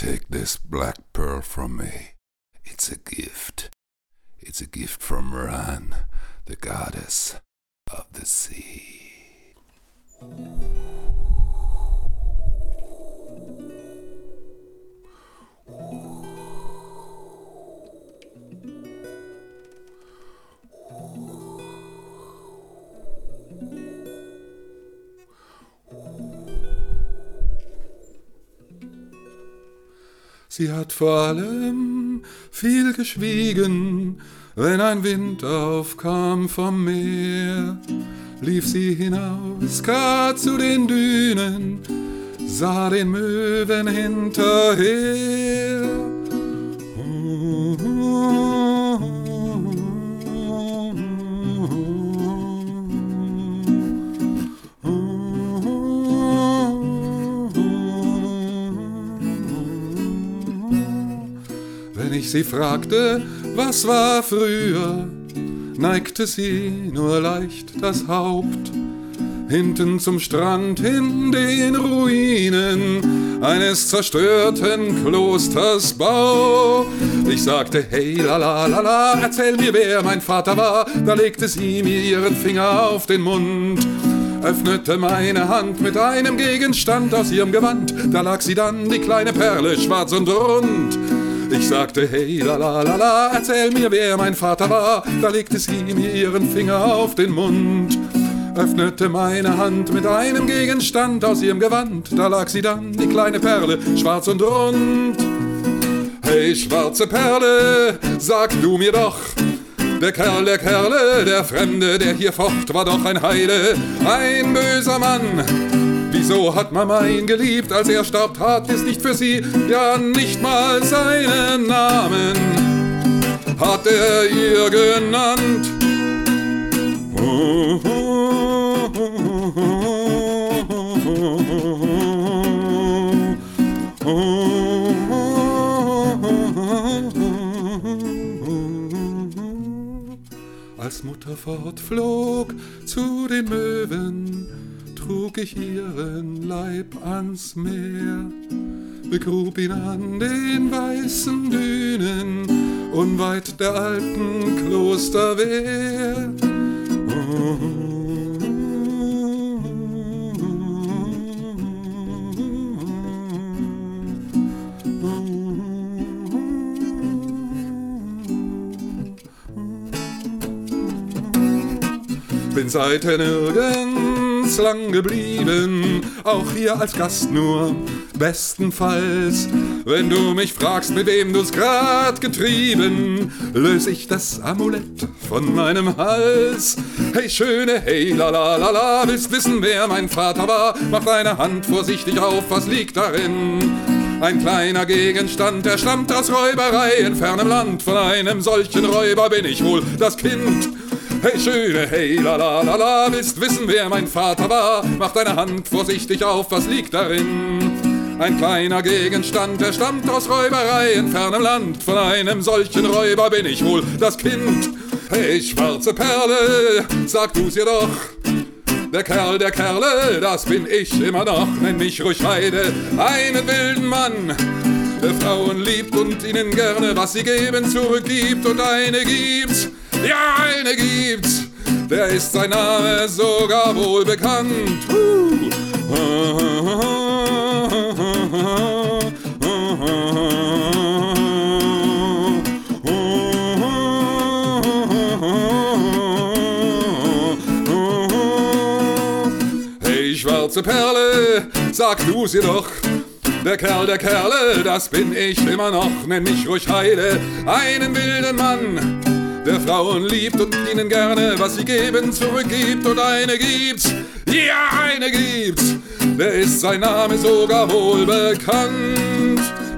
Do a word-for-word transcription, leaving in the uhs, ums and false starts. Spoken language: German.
Take this black pearl from me. It's a gift. It's a gift from Ran, the goddess of the sea. Sie hat vor allem viel geschwiegen, wenn ein Wind aufkam vom Meer, lief sie hinaus, gar zu den Dünen, sah den Möwen hinterher. Wenn ich sie fragte, was war früher, neigte sie nur leicht das Haupt. Hinten zum Strand in den Ruinen eines zerstörten Klosters Bau. Ich sagte, hey, la la la la, erzähl mir, wer mein Vater war. Da legte sie mir ihren Finger auf den Mund, öffnete meine Hand mit einem Gegenstand aus ihrem Gewand. Da lag sie dann, die kleine Perle, schwarz und rund. Ich sagte, hey, la la la la, erzähl mir, wer mein Vater war. Da legte sie mir ihren Finger auf den Mund, öffnete meine Hand mit einem Gegenstand aus ihrem Gewand. Da lag sie dann, die kleine Perle, schwarz und rund. Hey, schwarze Perle, sag du mir doch, der Kerl, der Kerle, der Fremde, der hier focht, war doch ein Heide, ein böser Mann. Wieso hat Mama ihn geliebt, als er starb, tat es nicht für sie, ja nicht mal seinen Namen hat er ihr genannt. Oh, oh, oh, oh, oh, oh. Als Mutter fortflog zu den Möwen, trug ich ihren Leib ans Meer, begrub ihn an den weißen Dünen, unweit der alten Klosterwehr. Oh. Bin seither nirgends lang geblieben, auch hier als Gast nur, bestenfalls. Wenn du mich fragst, mit wem du's grad getrieben, löse ich das Amulett von meinem Hals. Hey Schöne, hey la la la la, willst wissen, wer mein Vater war? Mach deine Hand vorsichtig auf, was liegt darin? Ein kleiner Gegenstand, der stammt aus Räuberei in fernem Land. Von einem solchen Räuber bin ich wohl das Kind. Hey Schöne, hey la la la la, willst wissen, wer mein Vater war? Mach deine Hand vorsichtig auf, was liegt darin? Ein kleiner Gegenstand, der stammt aus Räuberei in fernem Land. Von einem solchen Räuber bin ich wohl das Kind. Hey schwarze Perle, sag du's ihr doch, der Kerl, der Kerle, das bin ich immer noch. Nenn mich ruhig Heide, einen wilden Mann, der Frauen liebt und ihnen gerne, was sie geben, zurückgibt. Und eine gibt's, ja, eine gibt's, der ist sein Name sogar wohl bekannt. Uh. Hey, schwarze Perle, sag du's ihr doch, der Kerl, der Kerle, das bin ich immer noch. Nenn mich ruhig Heide, einen wilden Mann, der Frauen liebt und ihnen gerne, was sie geben, zurückgibt. Und eine gibt's, ja, eine gibt's, der ist sein Name sogar wohl bekannt.